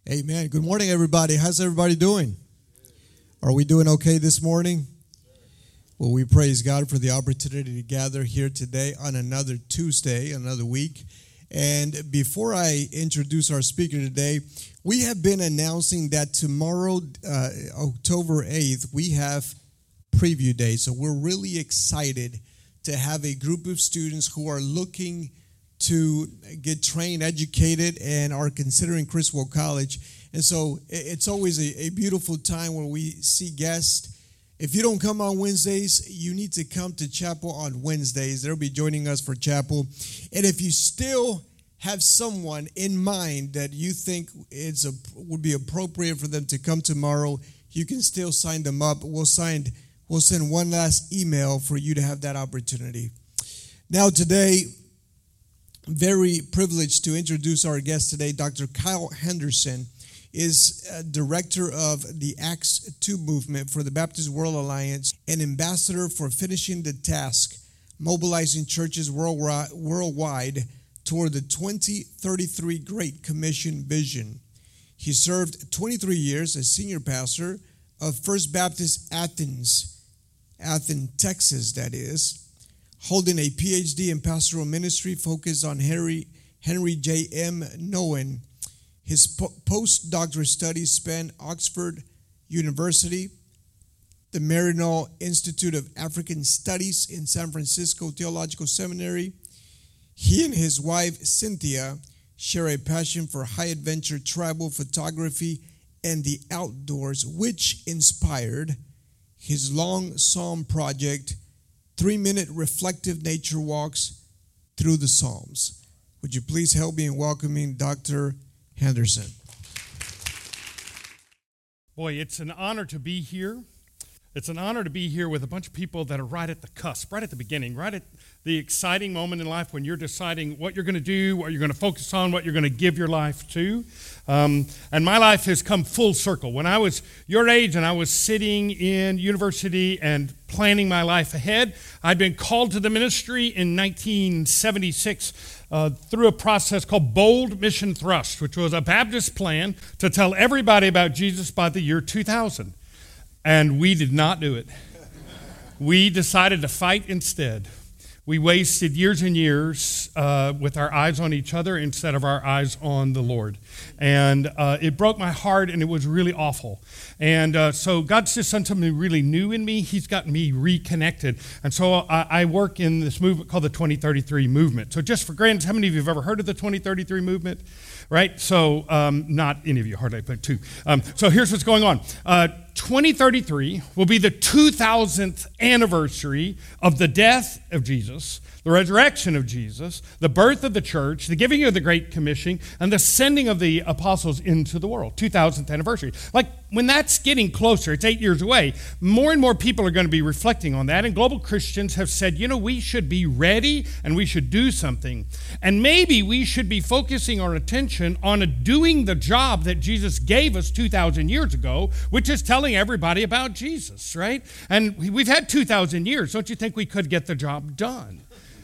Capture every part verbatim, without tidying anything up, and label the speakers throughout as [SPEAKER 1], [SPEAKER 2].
[SPEAKER 1] Amen. Good morning, everybody. How's everybody doing? Are we doing okay this morning? Well, we praise God for the opportunity to gather here today on another Tuesday, another week. And before I introduce our speaker today, we have been announcing that tomorrow, uh, October eighth, we have preview day. So we're really excited to have a group of students who are looking to get trained, educated, and are considering Criswell College. And so it's always a, a beautiful time when we see guests. If you don't come on Wednesdays, you need to come to chapel on Wednesdays. They'll be joining us for chapel. And if you still have someone in mind that you think it's a, would be appropriate for them to come tomorrow, you can still sign them up. We'll sign, we'll send one last email for you to have that opportunity. Now today, very privileged to introduce our guest today. Doctor Kyle Henderson is uh, director of the Acts two movement for the Baptist World Alliance and ambassador for Finishing the Task, mobilizing churches worldwide, worldwide toward the twenty thirty-three Great Commission vision. He served twenty-three years as senior pastor of First Baptist Athens, Athens, Texas, that is, holding a P H D in pastoral ministry focused on Henry, Henry J. M. Nouwen. His po- postdoctoral studies span Oxford University, the Maryknoll Institute of African Studies in San Francisco Theological Seminary. He and his wife, Cynthia, share a passion for high-adventure travel photography and the outdoors, which inspired his long Psalm project, three-minute reflective nature walks through the Psalms. Would you please help me in welcoming Doctor Henderson?
[SPEAKER 2] Boy, it's an honor to be here. It's an honor to be here with a bunch of people that are right at the cusp, right at the beginning, right at the exciting moment in life when you're deciding what you're going to do, what you're going to focus on, what you're going to give your life to. Um, and my life has come full circle. When I was your age and I was sitting in university and planning my life ahead, I'd been called to the ministry in nineteen seventy-six uh, through a process called Bold Mission Thrust, which was a Baptist plan to tell everybody about Jesus by the year two thousand. And we did not do it. We decided to fight instead. We wasted years and years uh, with our eyes on each other instead of our eyes on the Lord. And uh, it broke my heart, and it was really awful. And uh, so God's just done something really new in me. He's gotten me reconnected. And so I, I work in this movement called the twenty thirty-three movement. So just for granted, how many of you have ever heard of the twenty thirty-three movement? Right? So um, not any of you, hardly, but two. Um, so here's what's going on. Uh, twenty thirty-three will be the two thousandth anniversary of the death of Jesus, the resurrection of Jesus, the birth of the church, the giving of the Great Commission, and the sending of the apostles into the world. two thousandth anniversary. Like, when that's getting closer, it's eight years away, more and more people are going to be reflecting on that, and global Christians have said, you know, we should be ready and we should do something. And maybe we should be focusing our attention on doing the job that Jesus gave us two thousand years ago, which is telling everybody about Jesus, right? And we've had two thousand years. Don't you think we could get the job done?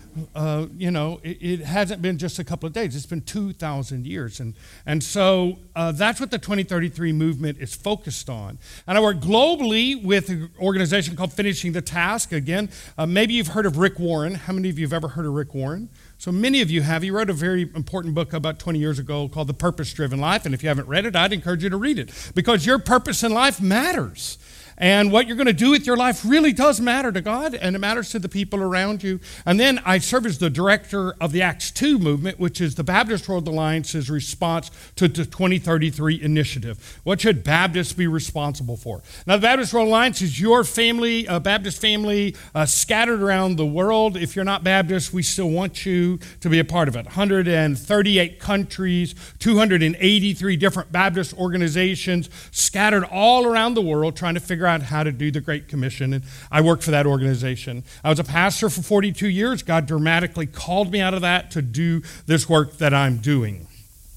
[SPEAKER 2] Uh, you know, it, it hasn't been just a couple of days. It's been two thousand years. And, and so uh, that's what the twenty thirty-three movement is focused on. And I work globally with an organization called Finishing the Task. Again, uh, maybe you've heard of Rick Warren. How many of you have ever heard of Rick Warren? So many of you have. He wrote a very important book about twenty years ago called The Purpose-Driven Life. And if you haven't read it, I'd encourage you to read it, because your purpose in life matters. And what you're going to do with your life really does matter to God, and it matters to the people around you. And then I serve as the director of the Acts two movement, which is the Baptist World Alliance's response to the twenty thirty-three initiative. What should Baptists be responsible for? Now, the Baptist World Alliance is your family, a Baptist family uh, scattered around the world. If you're not Baptist, we still want you to be a part of it. one hundred thirty-eight countries, two hundred eighty-three different Baptist organizations scattered all around the world trying to figure out how to do the Great Commission, and I worked for that organization. I was a pastor for forty-two years. God dramatically called me out of that to do this work that I'm doing.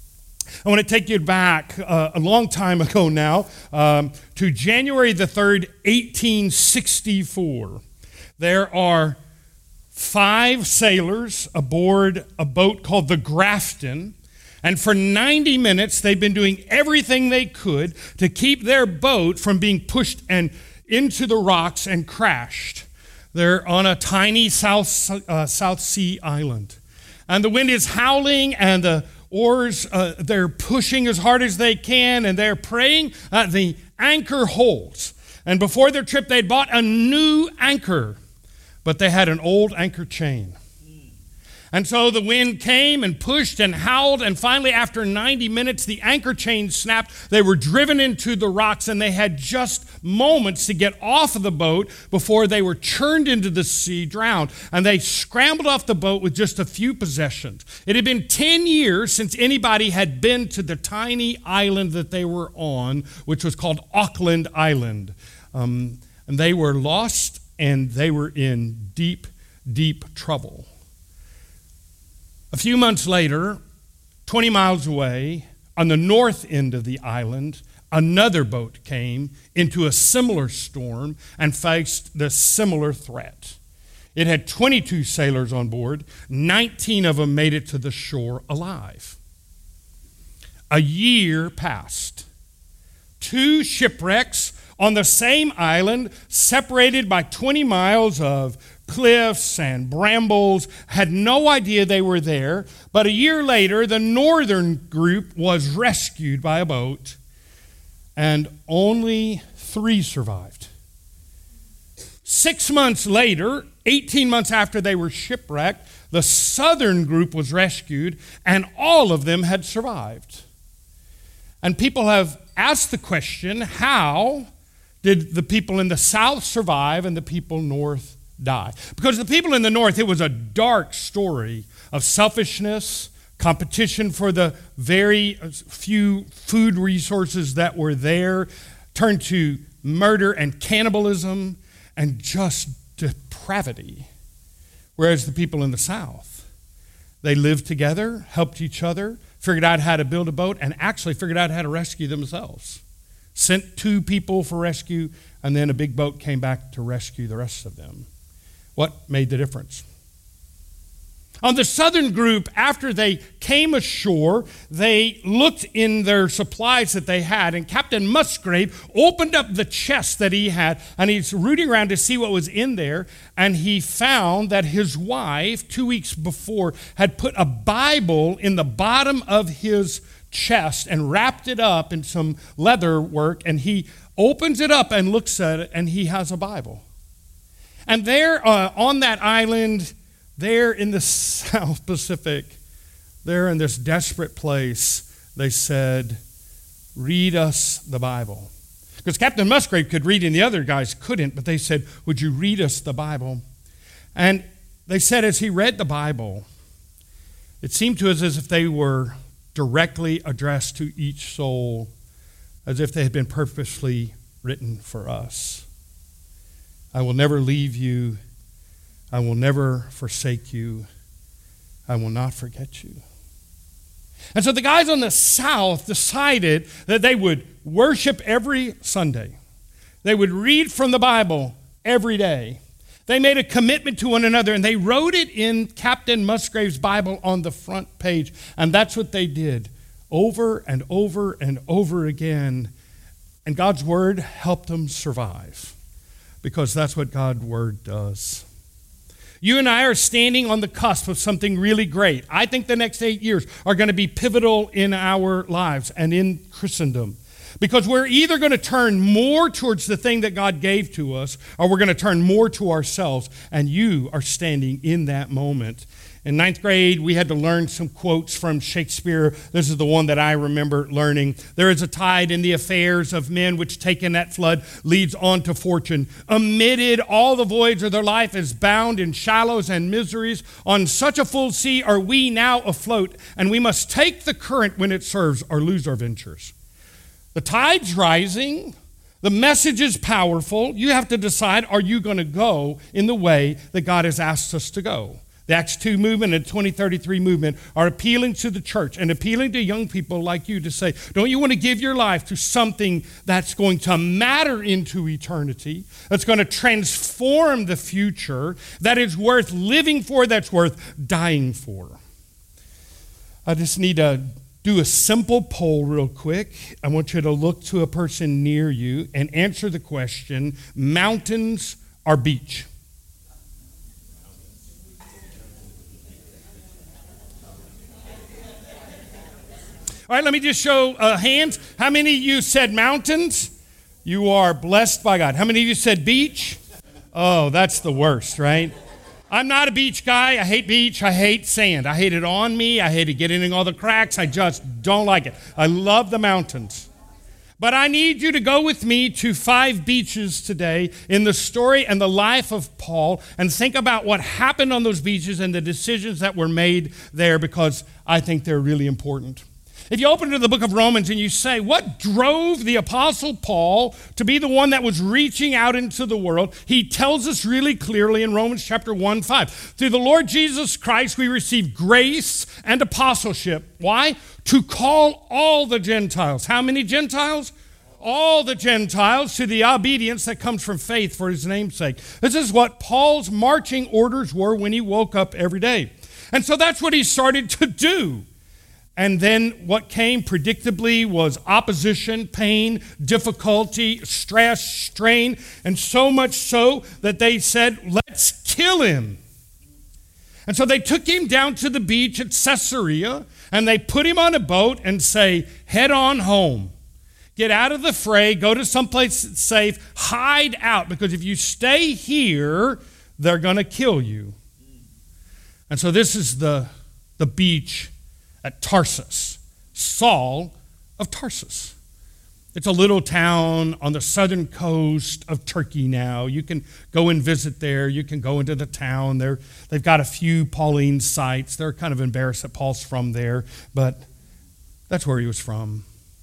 [SPEAKER 2] I want to take you back uh, a long time ago now um, to January the third, eighteen sixty-four. There are five sailors aboard a boat called the Grafton, And for ninety minutes, they've been doing everything they could to keep their boat from being pushed and into the rocks and crashed. They're on a tiny South, uh, South Sea island. And the wind is howling, and the oars, uh, they're pushing as hard as they can, and they're praying that the anchor holds. And before their trip, they'd bought a new anchor, but they had an old anchor chain. And so the wind came and pushed and howled, and finally, after ninety minutes, the anchor chain snapped. They were driven into the rocks, and they had just moments to get off of the boat before they were churned into the sea, drowned. And they scrambled off the boat with just a few possessions. It had been ten years since anybody had been to the tiny island that they were on, which was called Auckland Island. Um, and they were lost, and they were in deep, deep trouble. A few months later, twenty miles away, on the north end of the island, another boat came into a similar storm and faced the similar threat. It had twenty-two sailors on board. nineteen of them made it to the shore alive. A year passed. Two shipwrecks on the same island, separated by twenty miles of cliffs and brambles, had no idea they were there. But a year later, the northern group was rescued by a boat, and only three survived. Six months later, eighteen months after they were shipwrecked, the southern group was rescued, and all of them had survived. And people have asked the question, how did the people in the south survive and the people north die? Because the people in the north, it was a dark story of selfishness, competition for the very few food resources that were there, turned to murder and cannibalism and just depravity. Whereas the people in the south, they lived together, helped each other, figured out how to build a boat, and actually figured out how to rescue themselves. Sent two people for rescue, and then a big boat came back to rescue the rest of them. What made the difference? On the southern group, after they came ashore, they looked in their supplies that they had, and Captain Musgrave opened up the chest that he had, and he's rooting around to see what was in there, and he found that his wife, two weeks before, had put a Bible in the bottom of his chest and wrapped it up in some leather work, and he opens it up and looks at it, and he has a Bible. And there uh, on that island, there in the South Pacific, there in this desperate place, they said, read us the Bible. Because Captain Musgrave could read and the other guys couldn't, but they said, would you read us the Bible? And they said as he read the Bible, it seemed to us as if they were directly addressed to each soul, as if they had been purposely written for us. I will never leave you. I will never forsake you. I will not forget you. And so the guys on the south decided that they would worship every Sunday. They would read from the Bible every day. They made a commitment to one another, and they wrote it in Captain Musgrave's Bible on the front page. And that's what they did over and over and over again. And God's word helped them survive, because that's what God's word does. You and I are standing on the cusp of something really great. I think the next eight years are going to be pivotal in our lives and in Christendom, because we're either going to turn more towards the thing that God gave to us, or we're going to turn more to ourselves, and you are standing in that moment. In ninth grade, we had to learn some quotes from Shakespeare. This is the one that I remember learning. There is a tide in the affairs of men which taken at flood leads on to fortune. Amid all the voids of their life is bound in shallows and miseries. On such a full sea are we now afloat, and we must take the current when it serves or lose our ventures. The tide's rising. The message is powerful. You have to decide, are you going to go in the way that God has asked us to go? The Acts two movement and twenty thirty-three movement are appealing to the church and appealing to young people like you to say, don't you want to give your life to something that's going to matter into eternity, that's going to transform the future, that is worth living for, that's worth dying for? I just need to do a simple poll real quick. I want you to look to a person near you and answer the question, mountains or beach? All right, let me just show uh, hands. How many of you said mountains? You are blessed by God. How many of you said beach? Oh, that's the worst, right? I'm not a beach guy. I hate beach. I hate sand. I hate it on me. I hate it getting in all the cracks. I just don't like it. I love the mountains. But I need you to go with me to five beaches today in the story and the life of Paul and think about what happened on those beaches and the decisions that were made there, because I think they're really important. If you open to the book of Romans and you say, what drove the Apostle Paul to be the one that was reaching out into the world? He tells us really clearly in Romans chapter one, five. Through the Lord Jesus Christ, we receive grace and apostleship. Why? To call all the Gentiles. How many Gentiles? All the Gentiles to the obedience that comes from faith for his name's sake. This is what Paul's marching orders were when he woke up every day. And so that's what he started to do. And then what came predictably was opposition, pain, difficulty, stress, strain, and so much so that they said, let's kill him. And so they took him down to the beach at Caesarea, and they put him on a boat and say, head on home. Get out of the fray, go to someplace that's safe, hide out, because if you stay here, they're going to kill you. And so this is the, the beach at Tarsus, Saul of Tarsus. It's a little town on the southern coast of Turkey now. You can go and visit there. You can go into the town. They're, they've got a few Pauline sites. They're kind of embarrassed that Paul's from there, but that's where he was from.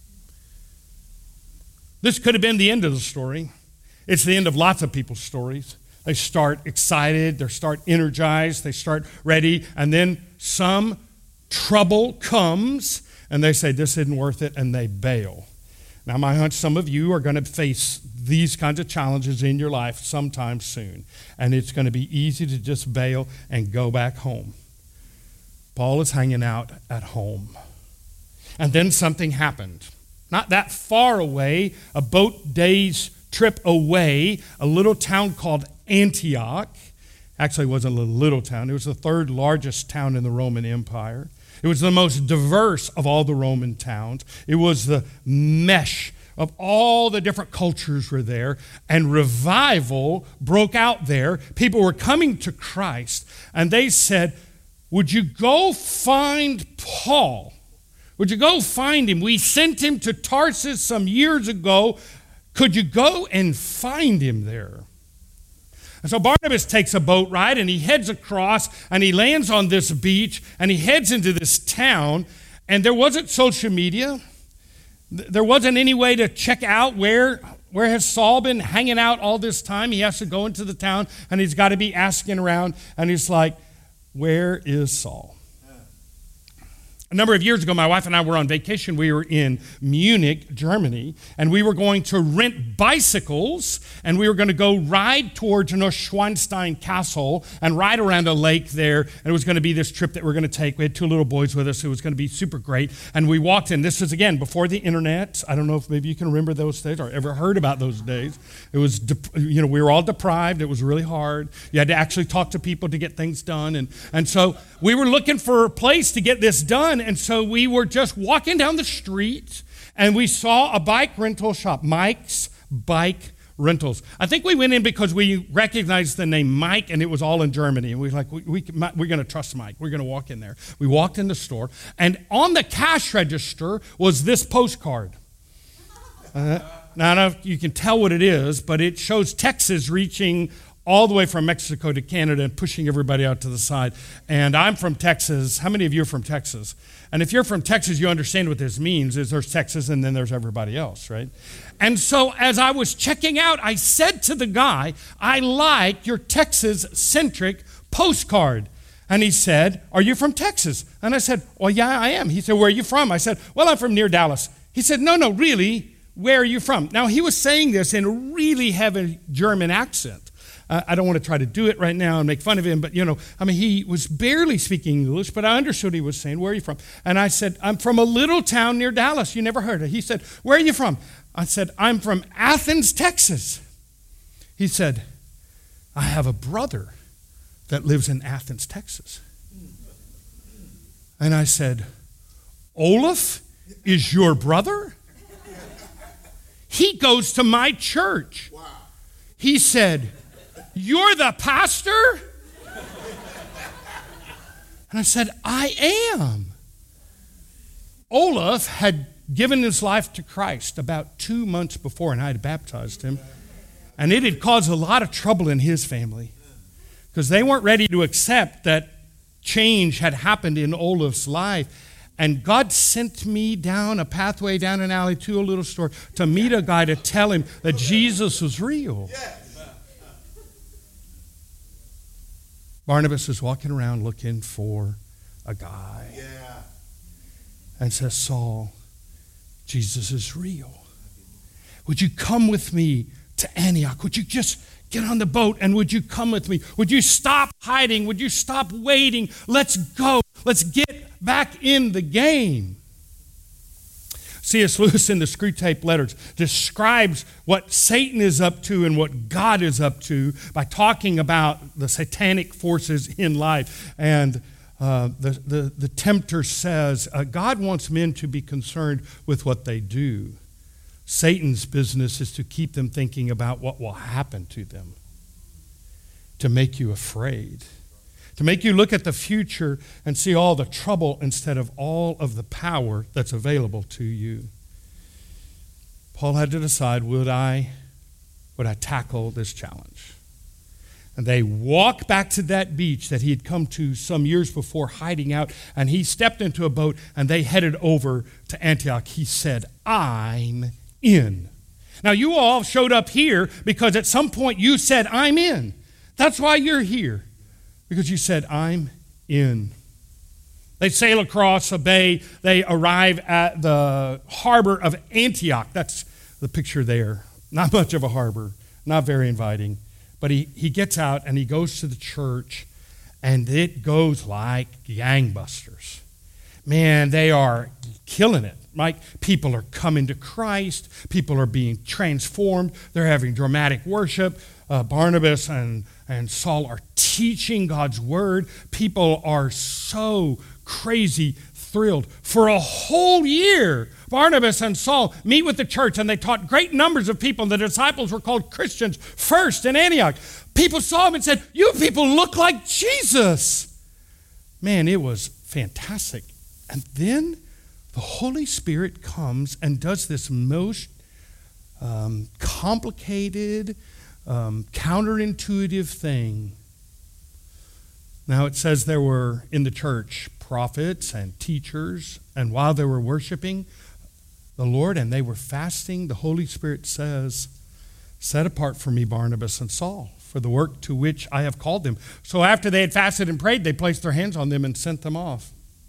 [SPEAKER 2] This could have been the end of the story. It's the end of lots of people's stories. They start excited, they start energized, they start ready, and then some trouble comes, and they say, this isn't worth it, and they bail. Now, my hunch, some of you are going to face these kinds of challenges in your life sometime soon, and it's going to be easy to just bail and go back home. Paul is hanging out at home. And then something happened. Not that far away, a boat day's trip away, a little town called Antioch. Actually, it wasn't a little town. It was the third largest town in the Roman Empire. It was the most diverse of all the Roman towns. It was the mesh of all the different cultures were there, and revival broke out there. People were coming to Christ, and they said, would you go find Paul? Would you go find him? We sent him to Tarsus some years ago. Could you go and find him there? And so Barnabas takes a boat ride, and he heads across, and he lands on this beach, and he heads into this town, and there wasn't social media. There wasn't any way to check out where, where has Saul been hanging out all this time. He has to go into the town, and he's got to be asking around, and he's like, where is Saul? A number of years ago, my wife and I were on vacation. We were in Munich, Germany, and we were going to rent bicycles, and we were going to go ride towards Neuschwanstein Castle and ride around a lake there, and it was going to be this trip that we were going to take. We had two little boys with us. It was going to be super great, and we walked in. This was, again, before the internet. I don't know if maybe you can remember those days or ever heard about those days. It was, you know, we were all deprived. It was really hard. You had to actually talk to people to get things done, and, and so we were looking for a place to get this done. And so we were just walking down the street, and we saw a bike rental shop, Mike's Bike Rentals. I think we went in because we recognized the name Mike, and it was all in Germany. And we were like, we, we, we're going to trust Mike. We're going to walk in there. We walked in the store, and on the cash register was this postcard. Uh, now, I don't know if you can tell what it is, but it shows Texas reaching all the way from Mexico to Canada and pushing everybody out to the side. And I'm from Texas. How many of you are from Texas? And if you're from Texas, you understand what this means, is there's Texas and then there's everybody else, right? And so as I was checking out, I said to the guy, I like your Texas-centric postcard. And he said, are you from Texas? And I said, well, yeah, I am. He said, where are you from? I said, well, I'm from near Dallas. He said, no, no, really, where are you from? Now, he was saying this in a really heavy German accent. Uh, I don't want to try to do it right now and make fun of him, but, you know, I mean, he was barely speaking English, but I understood what he was saying. Where are you from? And I said, I'm from a little town near Dallas. You never heard of it. He said, where are you from? I said, I'm from Athens, Texas. He said, I have a brother that lives in Athens, Texas. And I said, Olaf is your brother? He goes to my church. Wow. He said, you're the pastor? And I said, I am. Olaf had given his life to Christ about two months before, and I had baptized him. And it had caused a lot of trouble in his family because they weren't ready to accept that change had happened in Olaf's life. And God sent me down a pathway, down an alley to a little store to meet a guy to tell him that Jesus was real. Barnabas is walking around looking for a guy. And says, Saul, Jesus is real. Would you come with me to Antioch? Would you just get on the boat and would you come with me? Would you stop hiding? Would you stop waiting? Let's go. Let's get back in the game. C S Lewis in the Screwtape Letters describes what Satan is up to and what God is up to by talking about the satanic forces in life. And uh, the, the, the tempter says, uh, God wants men to be concerned with what they do. Satan's business is to keep them thinking about what will happen to them, to make you afraid, to make you look at the future and see all the trouble instead of all of the power that's available to you. Paul had to decide, would I, would I tackle this challenge? And they walked back to that beach that he had come to some years before hiding out, and he stepped into a boat and they headed over to Antioch. He said, I'm in. Now, you all showed up here because at some point you said, I'm in. That's why you're here, because you said, I'm in. They sail across a bay. They arrive at the harbor of Antioch. That's the picture there. Not much of a harbor, not very inviting. But he, he gets out and he goes to the church, and it goes like gangbusters. Man, they are killing it. Right? People are coming to Christ. People are being transformed. They're having dramatic worship. Uh, Barnabas and, and Saul are teaching God's word. People are so crazy thrilled. For a whole year, Barnabas and Saul meet with the church, and they taught great numbers of people. The disciples were called Christians first in Antioch. People saw them and said, you people look like Jesus. Man, it was fantastic. And then the Holy Spirit comes and does this most um, complicated, um, counterintuitive thing. Now it says there were in the church prophets and teachers, and while they were worshiping the Lord and they were fasting, the Holy Spirit says, set apart for me Barnabas and Saul for the work to which I have called them. So after they had fasted and prayed, they placed their hands on them and sent them off.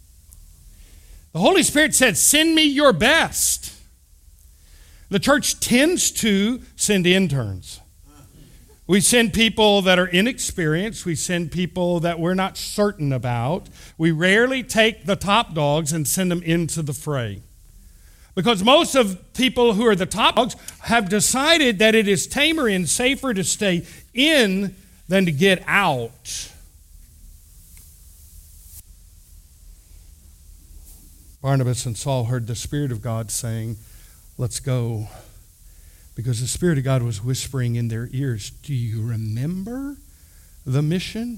[SPEAKER 2] The Holy Spirit said, send me your best. The church tends to send interns. We send people that are inexperienced. We send people that we're not certain about. We rarely take the top dogs and send them into the fray. Because most of people who are the top dogs have decided that it is tamer and safer to stay in than to get out. Barnabas and Saul heard the Spirit of God saying, let's go. Because the Spirit of God was whispering in their ears, do you remember the mission?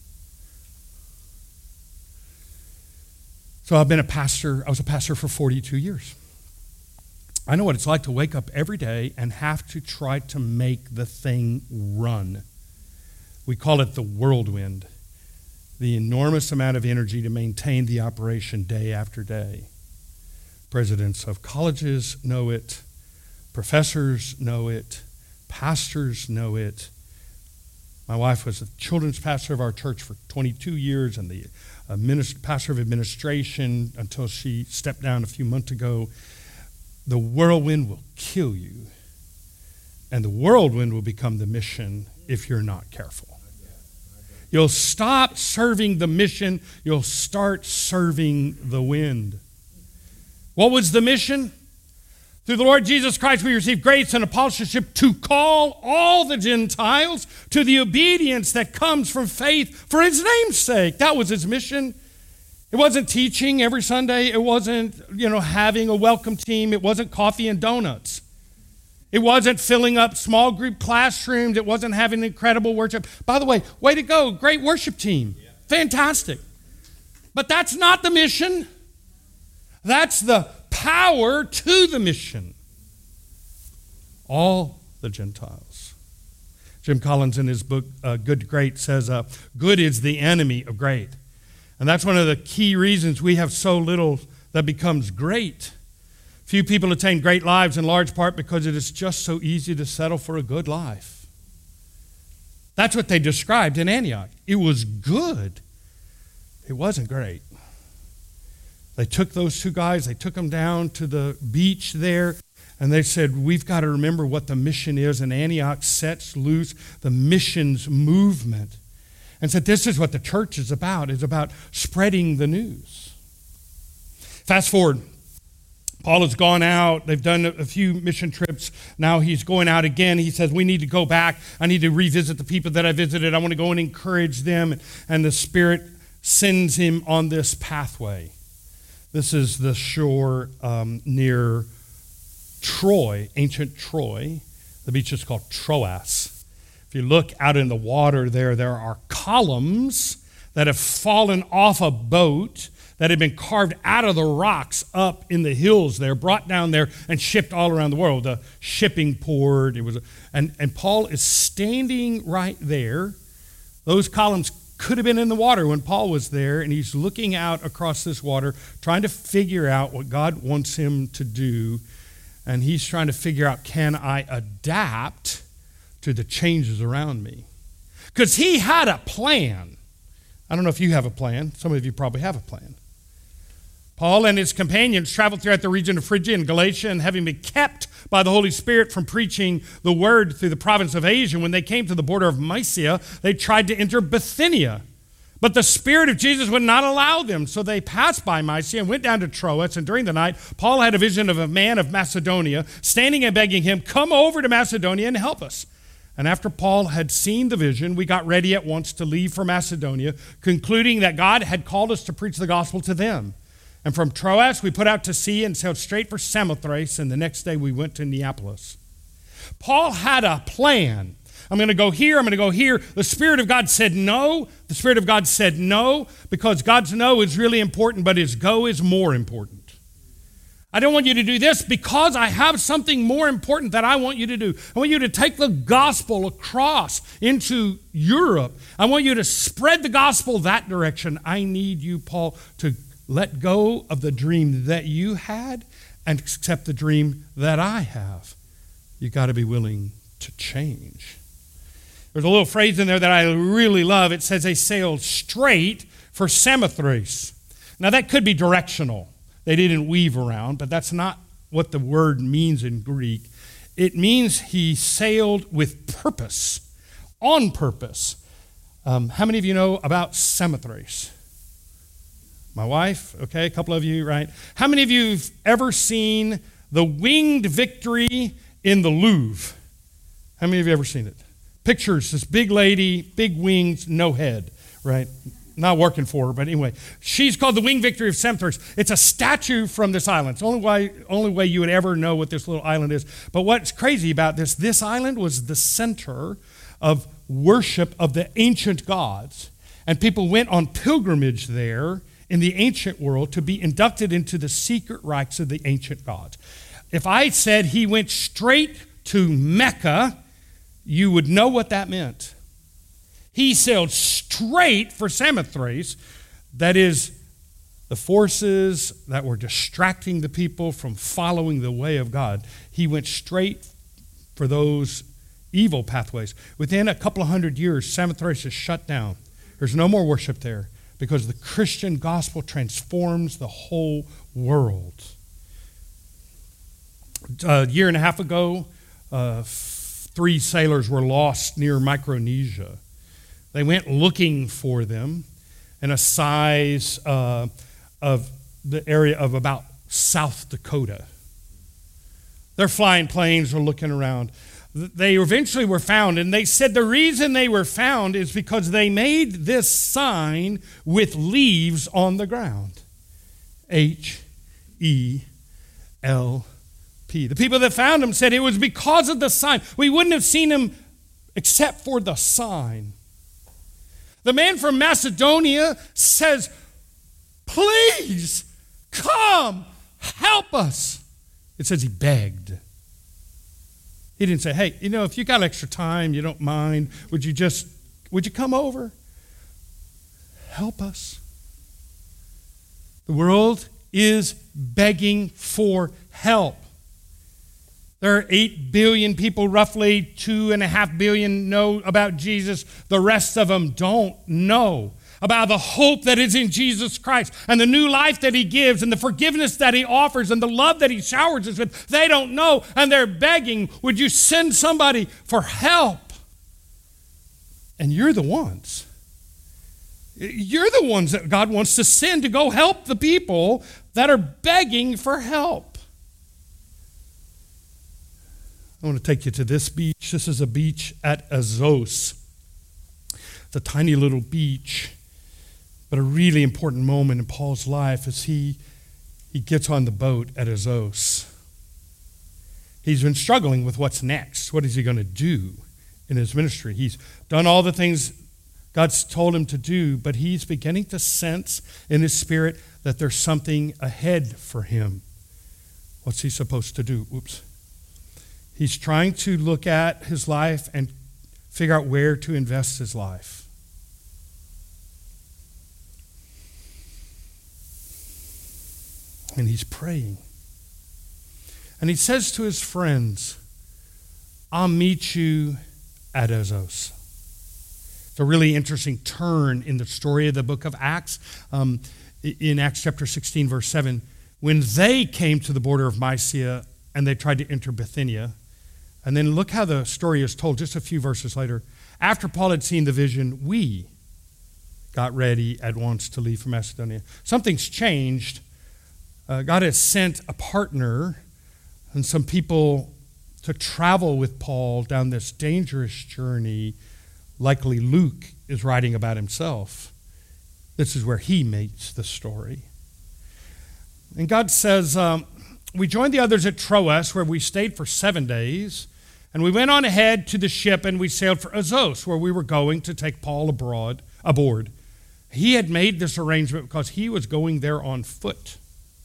[SPEAKER 2] So I've been a pastor, I was a pastor for forty-two years. I know what it's like to wake up every day and have to try to make the thing run. We call it the whirlwind, the enormous amount of energy to maintain the operation day after day. Presidents of colleges know it. Professors know it. Pastors know it. My wife was the children's pastor of our church for twenty-two years and the uh, minister, pastor of administration until she stepped down a few months ago. The whirlwind will kill you, and the whirlwind will become the mission if you're not careful. You'll stop serving the mission. You'll start serving the wind. What was the mission? Through the Lord Jesus Christ, we receive grace and apostleship to call all the Gentiles to the obedience that comes from faith for his name's sake. That was his mission. It wasn't teaching every Sunday. It wasn't, you know, having a welcome team. It wasn't coffee and donuts. It wasn't filling up small group classrooms. It wasn't having incredible worship. By the way, way to go. Great worship team. Fantastic. But that's not the mission. That's the power to the mission. All the Gentiles. Jim Collins in his book, uh, Good to Great, says, uh, good is the enemy of great. And that's one of the key reasons we have so little that becomes great. Few people attain great lives in large part because it is just so easy to settle for a good life. That's what they described in Antioch. It was good. It wasn't great. They took those two guys, they took them down to the beach there, and they said, we've got to remember what the mission is. And Antioch sets loose the missions movement and said, this is what the church is about. It's about spreading the news. Fast forward. Paul has gone out. They've done a few mission trips. Now he's going out again. He says, we need to go back. I need to revisit the people that I visited. I want to go and encourage them. And the Spirit sends him on this pathway. This is the shore um, near Troy, ancient Troy. The beach is called Troas. If you look out in the water there, there are columns that have fallen off a boat that had been carved out of the rocks up in the hills there, brought down there and shipped all around the world. A shipping port. It was, a, and, and Paul is standing right there. Those columns could have been in the water when Paul was there, and he's looking out across this water, trying to figure out what God wants him to do. And he's trying to figure out, can I adapt to the changes around me? Because he had a plan. I don't know if you have a plan. Some of you probably have a plan. Paul and his companions traveled throughout the region of Phrygia and Galatia, and having been kept by the Holy Spirit from preaching the word through the province of Asia, when they came to the border of Mysia, they tried to enter Bithynia. But the Spirit of Jesus would not allow them, so they passed by Mysia and went down to Troas, and during the night, Paul had a vision of a man of Macedonia, standing and begging him, come over to Macedonia and help us. And after Paul had seen the vision, we got ready at once to leave for Macedonia, concluding that God had called us to preach the gospel to them. And from Troas, we put out to sea and sailed straight for Samothrace, and the next day we went to Neapolis. Paul had a plan. I'm going to go here, I'm going to go here. The Spirit of God said no. The Spirit of God said no, because God's no is really important, but his go is more important. I don't want you to do this because I have something more important that I want you to do. I want you to take the gospel across into Europe. I want you to spread the gospel that direction. I need you, Paul, to let go of the dream that you had and accept the dream that I have. You've got to be willing to change. There's a little phrase in there that I really love. It says they sailed straight for Samothrace. Now that could be directional. They didn't weave around, but that's not what the word means in Greek. It means he sailed with purpose, on purpose. Um, how many of you know about Samothrace? My wife, okay, a couple of you, right? How many of you have ever seen the Winged Victory in the Louvre? How many of you have ever seen it? Pictures, this big lady, big wings, no head, right? Not working for her, but anyway. She's called the Winged Victory of Samothrace. It's a statue from this island. It's the only way, only way you would ever know what this little island is. But what's crazy about this, this island was the center of worship of the ancient gods. And people went on pilgrimage there in the ancient world to be inducted into the secret rites of the ancient gods. If I said he went straight to Mecca, you would know what that meant. He sailed straight for Samothrace, that is, the forces that were distracting the people from following the way of God. He went straight for those evil pathways. Within a couple of hundred years, Samothrace is shut down. There's no more worship there, because the Christian gospel transforms the whole world. A year and a half ago, uh, three sailors were lost near Micronesia. They went looking for them in a size uh, of the area of about South Dakota. Their flying planes were looking around. They eventually were found, and they said the reason they were found is because they made this sign with leaves on the ground. H E L P. The people that found them said it was because of the sign. We wouldn't have seen them except for the sign. The man from Macedonia says, please come help us. It says he begged. He didn't say, hey, you know, if you got extra time, you don't mind, would you just, would you come over? Help us. The world is begging for help. There are eight billion people, roughly two and a half billion know about Jesus. The rest of them don't know about the hope that is in Jesus Christ and the new life that he gives and the forgiveness that he offers and the love that he showers us with. They don't know, and they're begging, would you send somebody for help? And you're the ones. You're the ones that God wants to send to go help the people that are begging for help. I want to take you to this beach. This is a beach at Azos. It's a tiny little beach. But a really important moment in Paul's life is he, he gets on the boat at Azos. He's been struggling with what's next. What is he going to do in his ministry? He's done all the things God's told him to do, but he's beginning to sense in his spirit that there's something ahead for him. What's he supposed to do? Oops. He's trying to look at his life and figure out where to invest his life. And he's praying. And he says to his friends, I'll meet you at Azos. It's a really interesting turn in the story of the book of Acts. Um, in Acts chapter sixteen, verse seven, when they came to the border of Mysia and they tried to enter Bithynia. And then look how the story is told just a few verses later. After Paul had seen the vision, we got ready at once to leave for Macedonia. Something's changed. Uh, God has sent a partner and some people to travel with Paul down this dangerous journey. Likely Luke is writing about himself. This is where he meets the story. And God says, um, we joined the others at Troas, where we stayed for seven days. And we went on ahead to the ship and we sailed for Azos, where we were going to take Paul abroad, aboard. He had made this arrangement because he was going there on foot.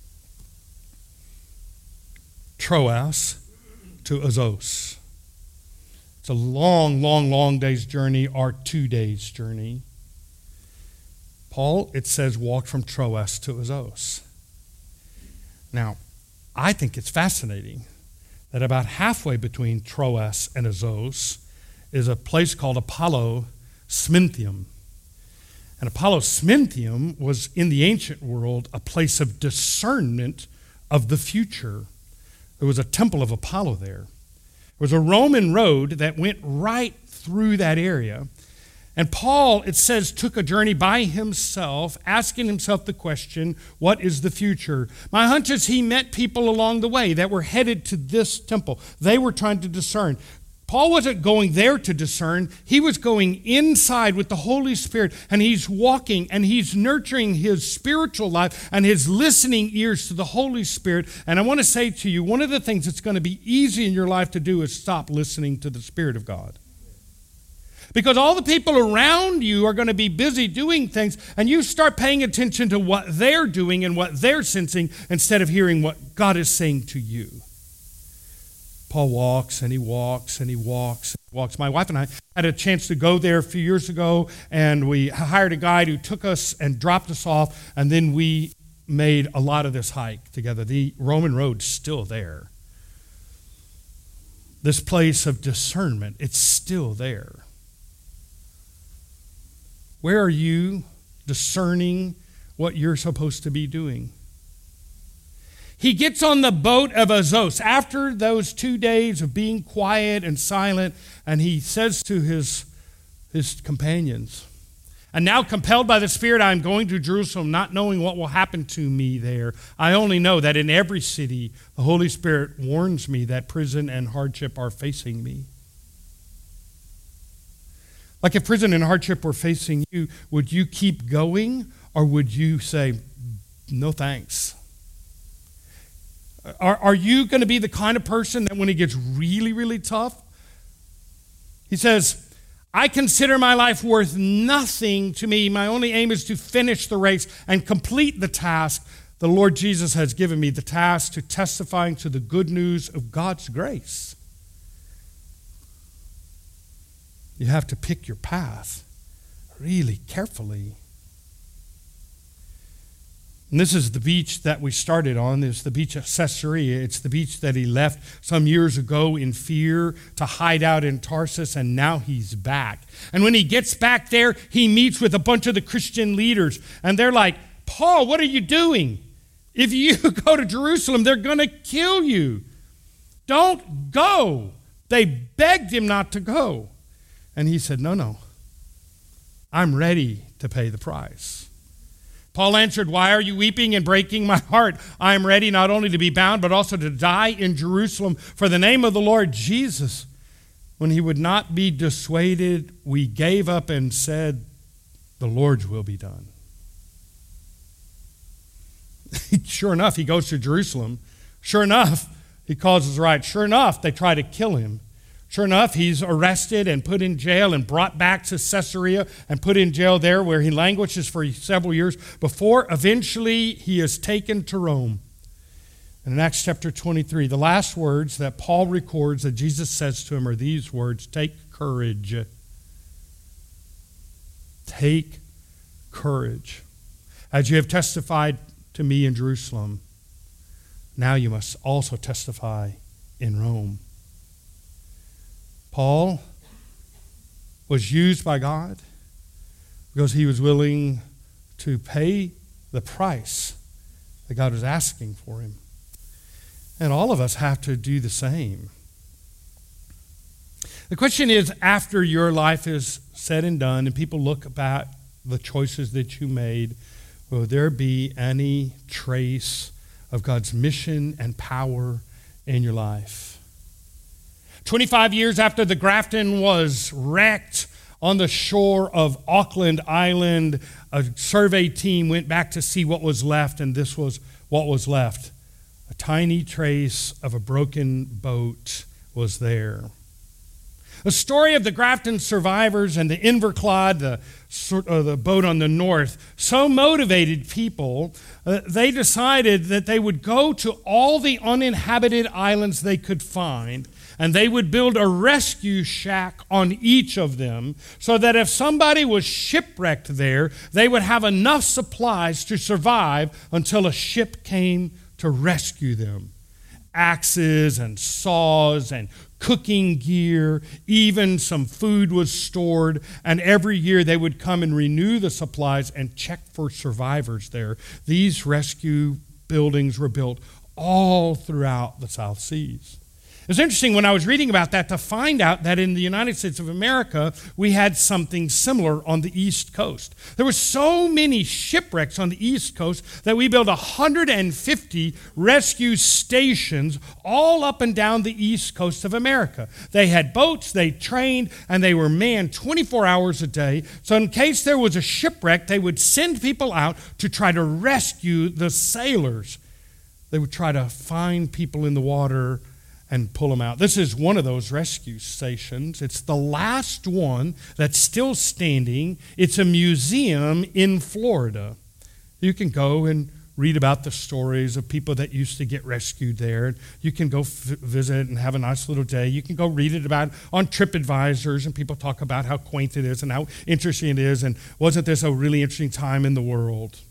[SPEAKER 2] Troas to Azos. It's a long, long, long day's journey, or two days' journey. Paul, it says, walked from Troas to Azos. Now, I think it's fascinating that about halfway between Troas and Azos is a place called Apollo Sminthium. And Apollo Sminthium was, in the ancient world, a place of discernment of the future. There was a temple of Apollo there. There was a Roman road that went right through that area. And Paul, it says, took a journey by himself, asking himself the question, what is the future? My hunch is he met people along the way that were headed to this temple. They were trying to discern. Paul wasn't going there to discern. He was going inside with the Holy Spirit, and he's walking, and he's nurturing his spiritual life and his listening ears to the Holy Spirit. And I want to say to you, one of the things that's going to be easy in your life to do is stop listening to the Spirit of God. Because all the people around you are going to be busy doing things, and you start paying attention to what they're doing and what they're sensing instead of hearing what God is saying to you. Paul walks and he walks and he walks and walks. My wife and I had a chance to go there a few years ago, and we hired a guide who took us and dropped us off, and then we made a lot of this hike together. The Roman road's still there. This place of discernment, it's still there. Where are you discerning what you're supposed to be doing? he gets on the boat of Azos after those two days of being quiet and silent, and he says to his, his companions, "And now, compelled by the Spirit, I am going to Jerusalem, not knowing what will happen to me there. I only know that in every city, the Holy Spirit warns me that prison and hardship are facing me." Like if prison and hardship were facing you, would you keep going, or would you say, "No thanks"? Are, are you going to be the kind of person that when it gets really, really tough, he says, "I consider my life worth nothing to me. My only aim is to finish the race and complete the task the Lord Jesus has given me, the task to testifying to the good news of God's grace." You have to pick your path really carefully. And this is the beach that we started on. It's the beach of Caesarea. It's the beach that he left some years ago in fear to hide out in Tarsus, and now he's back. And when he gets back there, he meets with a bunch of the Christian leaders, and they're like, "Paul, what are you doing? If you go to Jerusalem, they're going to kill you. Don't go." They begged him not to go. And he said, "No, no, I'm ready to pay the price." Paul answered, "Why are you weeping and breaking my heart? I am ready not only to be bound, but also to die in Jerusalem for the name of the Lord Jesus." When he would not be dissuaded, we gave up and said, "The Lord's will be done." Sure enough, he goes to Jerusalem. Sure enough, he causes riot. Sure enough, they try to kill him. Sure enough, he's arrested and put in jail and brought back to Caesarea and put in jail there, where he languishes for several years before eventually he is taken to Rome. And in Acts chapter twenty-three, the last words that Paul records that Jesus says to him are these words: "Take courage." Take courage. "As you have testified to me in Jerusalem, now you must also testify in Rome." Paul was used by God because he was willing to pay the price that God was asking for him. And all of us have to do the same. The question is, after your life is said and done and people look back the choices that you made, will there be any trace of God's mission and power in your life? twenty-five years after the Grafton was wrecked on the shore of Auckland Island, a survey team went back to see what was left, and this was what was left. A tiny trace of a broken boat was there. The story of the Grafton survivors and the Inverclyde, the, uh, the boat on the north, so motivated people, uh, they decided that they would go to all the uninhabited islands they could find, and they would build a rescue shack on each of them so that if somebody was shipwrecked there, they would have enough supplies to survive until a ship came to rescue them. Axes and saws and cooking gear, even some food was stored, and every year they would come and renew the supplies and check for survivors there. These rescue buildings were built all throughout the South Seas. It's interesting when I was reading about that to find out that in the United States of America, we had something similar on the East Coast. There were so many shipwrecks on the East Coast that we built one hundred fifty rescue stations all up and down the East Coast of America. They had boats, they trained, and they were manned twenty-four hours a day. So in case there was a shipwreck, they would send people out to try to rescue the sailors. They would try to find people in the water and pull them out. This is one of those rescue stations. It's the last one that's still standing. It's a museum in Florida. You can go and read about the stories of people that used to get rescued there. You can go f- visit and have a nice little day. You can go read it about on TripAdvisors, and people talk about how quaint it is and how interesting it is, and wasn't this a really interesting time in the world?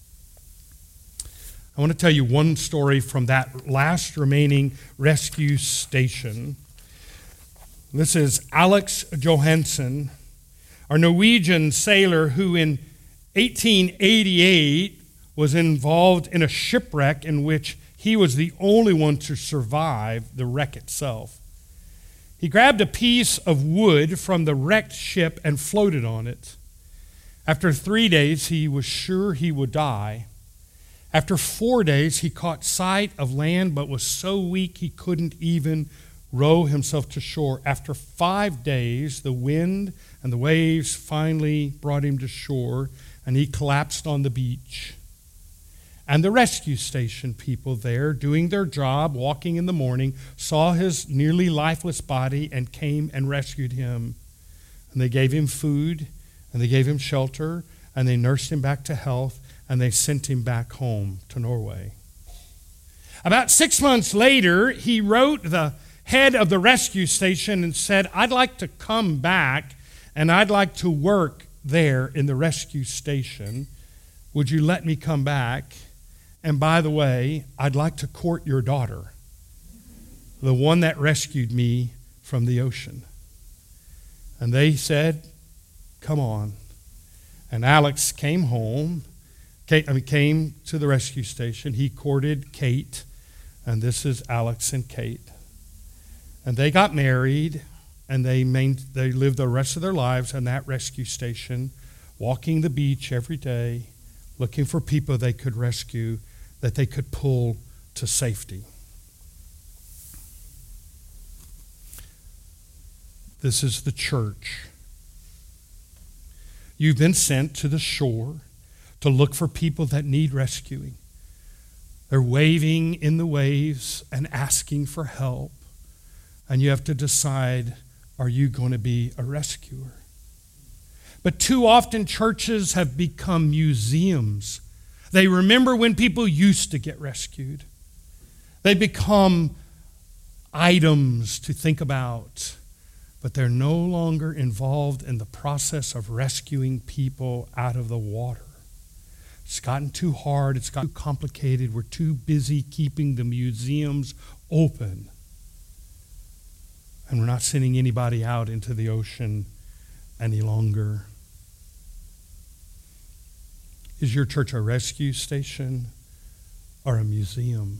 [SPEAKER 2] I want to tell you one story from that last remaining rescue station. This is Alex Johansson, a Norwegian sailor who in eighteen eighty-eight was involved in a shipwreck in which he was the only one to survive the wreck itself. He grabbed a piece of wood from the wrecked ship and floated on it. After three days, he was sure he would die. After four days, he caught sight of land, but was so weak he couldn't even row himself to shore. After five days, the wind and the waves finally brought him to shore, and he collapsed on the beach. And the rescue station people there, doing their job, walking in the morning, saw his nearly lifeless body and came and rescued him. And they gave him food, and they gave him shelter, and they nursed him back to health, and they sent him back home to Norway. About six months later, he wrote the head of the rescue station and said, I'd like to come back, and I'd like to work there in the rescue station. Would you let me come back? And by the way, I'd like to court your daughter, the one that rescued me from the ocean. And they said, come on. And Alex came home, Kate, I mean, came to the rescue station. He courted Kate, and this is Alex and Kate. And they got married, and they main, they lived the rest of their lives in that rescue station, walking the beach every day, looking for people they could rescue, that they could pull to safety. This is the church. You've been sent to the shore to look for people that need rescuing. They're waving in the waves and asking for help. And you have to decide, are you going to be a rescuer? But too often churches have become museums. They remember when people used to get rescued. They become items to think about, but they're no longer involved in the process of rescuing people out of the water. It's gotten too hard. It's gotten too complicated. We're too busy keeping the museums open. And we're not sending anybody out into the ocean any longer. Is your church a rescue station or a museum?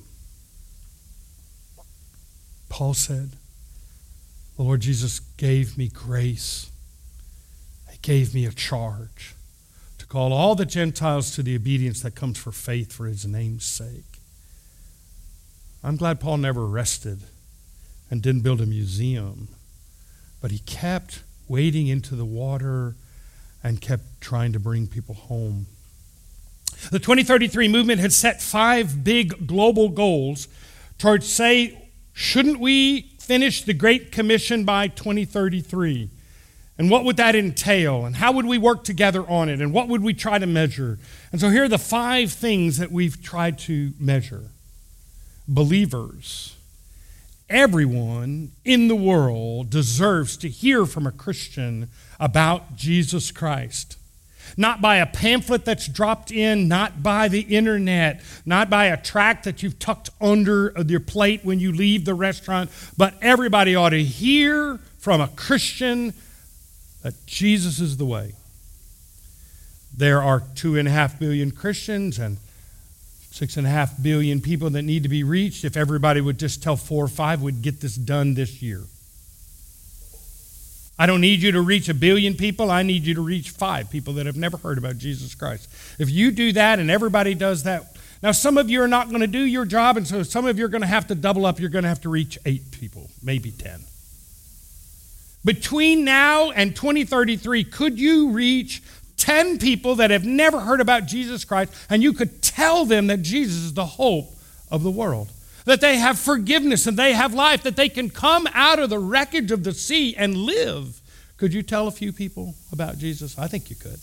[SPEAKER 2] Paul said, the Lord Jesus gave me grace. He gave me a charge to call all the Gentiles to the obedience that comes for faith for his name's sake. I'm glad Paul never rested and didn't build a museum, but he kept wading into the water and kept trying to bring people home. The twenty thirty-three movement had set five big global goals towards, say, shouldn't we finish the Great Commission by twenty thirty-three? And what would that entail? And how would we work together on it? And what would we try to measure? And so here are the five things that we've tried to measure. Believers. Everyone in the world deserves to hear from a Christian about Jesus Christ. Not by a pamphlet that's dropped in, not by the internet, not by a tract that you've tucked under your plate when you leave the restaurant, but everybody ought to hear from a Christian that Jesus is the way. There are two and a half billion Christians and six and a half billion people that need to be reached. If everybody would just tell four or five, we'd get this done this year. I don't need you to reach a billion people. I need you to reach five people that have never heard about Jesus Christ. If you do that and everybody does that, now some of you are not going to do your job, and so some of you are going to have to double up. You're going to have to reach eight people, maybe ten. Between now and twenty thirty-three, could you reach ten people that have never heard about Jesus Christ, and you could tell them that Jesus is the hope of the world? That they have forgiveness and they have life, that they can come out of the wreckage of the sea and live. Could you tell a few people about Jesus? I think you could.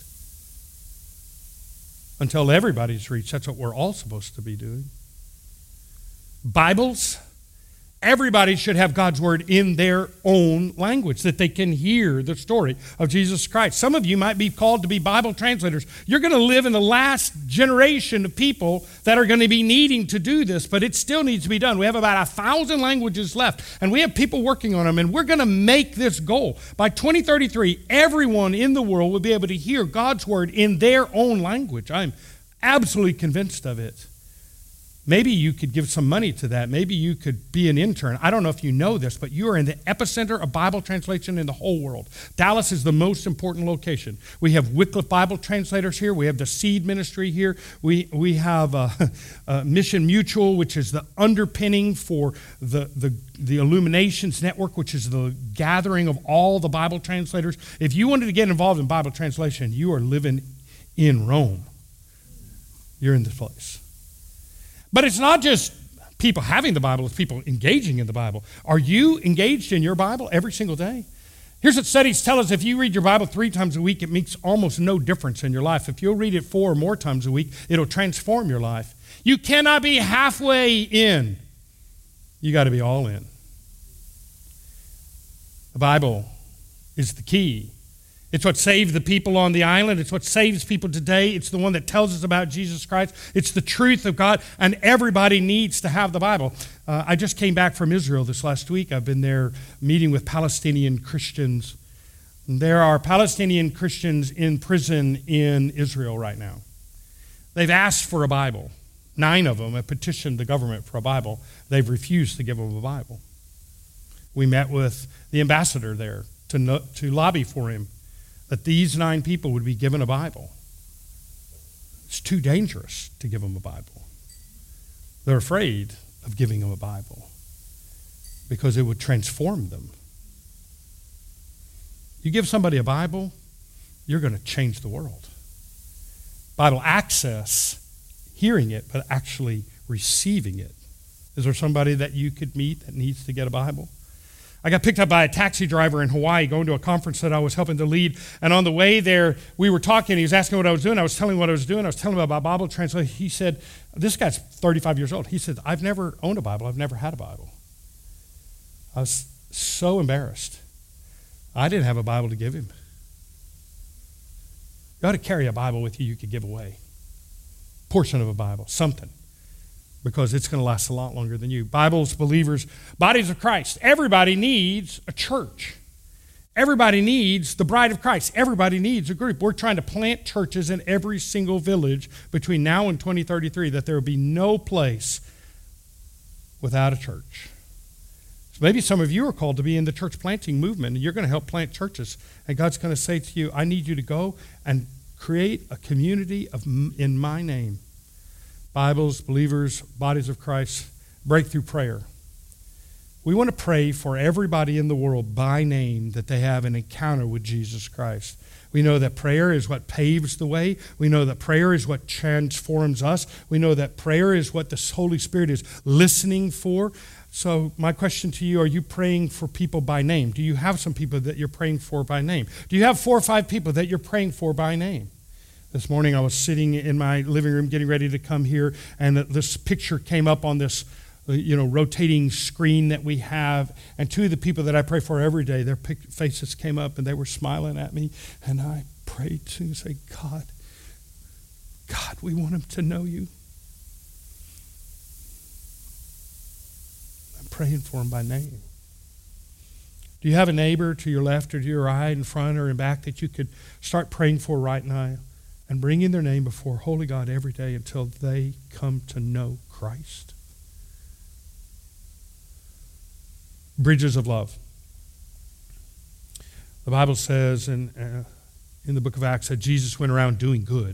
[SPEAKER 2] Until everybody's reached. That's what we're all supposed to be doing. Bibles. Everybody should have God's word in their own language, that they can hear the story of Jesus Christ. Some of you might be called to be Bible translators. You're going to live in the last generation of people that are going to be needing to do this, but it still needs to be done. We have about a thousand languages left, and we have people working on them, and we're going to make this goal. By twenty thirty-three, everyone in the world will be able to hear God's word in their own language. I'm absolutely convinced of it. Maybe you could give some money to that. Maybe you could be an intern. I don't know if you know this, but you are in the epicenter of Bible translation in the whole world. Dallas is the most important location. We have Wycliffe Bible translators here. We have the Seed Ministry here. We we have uh, uh, Mission Mutual, which is the underpinning for the, the, the Illuminations Network, which is the gathering of all the Bible translators. If you wanted to get involved in Bible translation, you are living in Rome. You're in this place. But it's not just people having the Bible, it's people engaging in the Bible. Are you engaged in your Bible every single day? Here's what studies tell us. If you read your Bible three times a week, it makes almost no difference in your life. If you'll read it four or more times a week, it'll transform your life. You cannot be halfway in. You got to be all in. The Bible is the key. It's what saved the people on the island. It's what saves people today. It's the one that tells us about Jesus Christ. It's the truth of God, and everybody needs to have the Bible. Uh, I just came back from Israel this last week. I've been there meeting with Palestinian Christians. There are Palestinian Christians in prison in Israel right now. They've asked for a Bible. Nine of them have petitioned the government for a Bible. They've refused to give them a Bible. We met with the ambassador there to, no, to lobby for him that these nine people would be given a Bible. It's too dangerous to give them a Bible. They're afraid of giving them a Bible because it would transform them. You give somebody a Bible, you're going to change the world. Bible access, hearing it, but actually receiving it. Is there somebody that you could meet that needs to get a Bible? I got picked up by a taxi driver in Hawaii going to a conference that I was helping to lead. And on the way there, we were talking. He was asking what I was doing. I was telling him what I was doing. I was telling him about Bible translation. He said, this guy's thirty-five years old. He said, I've never owned a Bible. I've never had a Bible. I was so embarrassed. I didn't have a Bible to give him. You ought to carry a Bible with you you could give away. Portion of a Bible, something. Because it's going to last a lot longer than you. Bibles, believers, bodies of Christ. Everybody needs a church. Everybody needs the bride of Christ. Everybody needs a group. We're trying to plant churches in every single village between now and twenty thirty-three, that there will be no place without a church. So maybe some of you are called to be in the church planting movement, and you're going to help plant churches. And God's going to say to you, I need you to go and create a community of in my name. Bibles, believers, bodies of Christ, breakthrough prayer. We want to pray for everybody in the world by name that they have an encounter with Jesus Christ. We know that prayer is what paves the way. We know that prayer is what transforms us. We know that prayer is what the Holy Spirit is listening for. So my question to you, are you praying for people by name? Do you have some people that you're praying for by name? Do you have four or five people that you're praying for by name? This morning I was sitting in my living room getting ready to come here, and this picture came up on this you know, rotating screen that we have, and two of the people that I pray for every day, their faces came up and they were smiling at me, and I prayed to say, God, God, we want them to know you. I'm praying for them by name. Do you have a neighbor to your left or to your right, in front or in back, that you could start praying for right now? And bringing their name before Holy God every day until they come to know Christ. Bridges of love. The Bible says in, uh, in the book of Acts that Jesus went around doing good.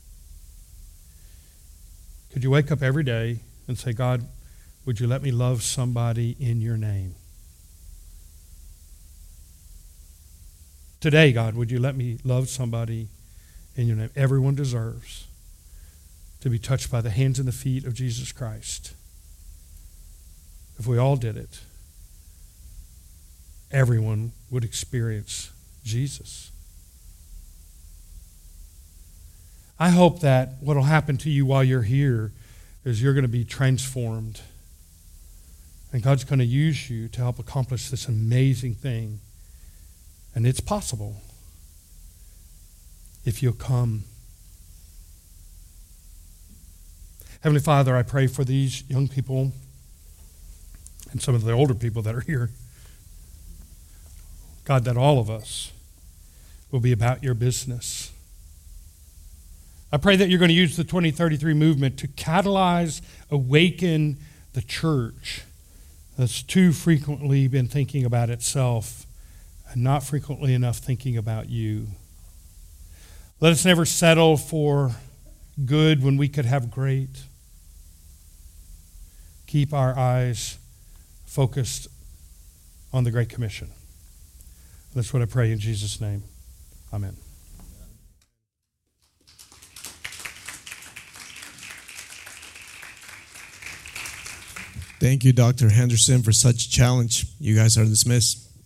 [SPEAKER 2] Could you wake up every day and say, God, would you let me love somebody in your name? Today, God, would you let me love somebody in your name? Everyone deserves to be touched by the hands and the feet of Jesus Christ. If we all did it, everyone would experience Jesus. I hope that what will happen to you while you're here is you're going to be transformed. And God's going to use you to help accomplish this amazing thing. And it's possible. If you'll come. Heavenly Father, I pray for these young people and some of the older people that are here. God, that all of us will be about your business. I pray that you're going to use the twenty thirty-three movement to catalyze, awaken the church that's too frequently been thinking about itself and not frequently enough thinking about you. Let us never settle for good when we could have great. Keep our eyes focused on the Great Commission. That's what I pray in Jesus' name. Amen.
[SPEAKER 1] Thank you, Doctor Henderson, for such a challenge. You guys are dismissed.